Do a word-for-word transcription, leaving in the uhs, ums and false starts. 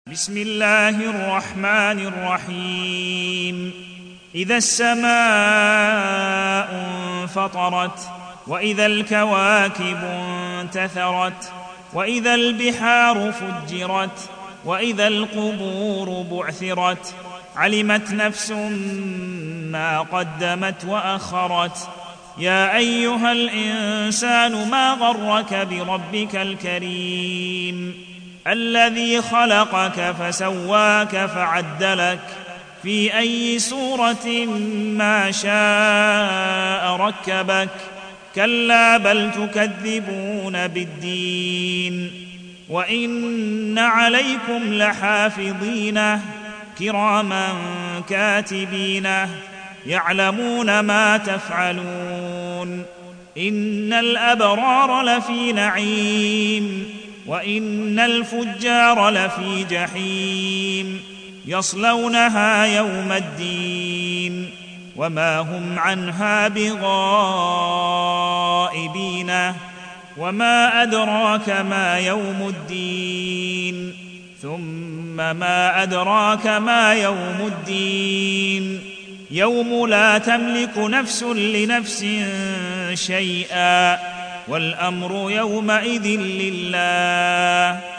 بسم الله الرحمن الرحيم إذا السماء انفطرت وإذا الكواكب انتثرت وإذا البحار فجرت وإذا القبور بعثرت علمت نفس ما قدمت وأخرت يا أيها الإنسان ما غرك بربك الكريم الذي خلقك فسواك فعدلك في أي صورة ما شاء ركبك كلا بل تكذبون بالدين وإن عليكم لحافظين كراما كاتبين يعلمون ما تفعلون إن الأبرار لفي نعيم وإن الفجار لفي جحيم يصلونها يوم الدين وما هم عنها بغائبين وما أدراك ما يوم الدين ثم ما أدراك ما يوم الدين يوم لا تملك نفس لنفس شيئا والأمر يومئذ لله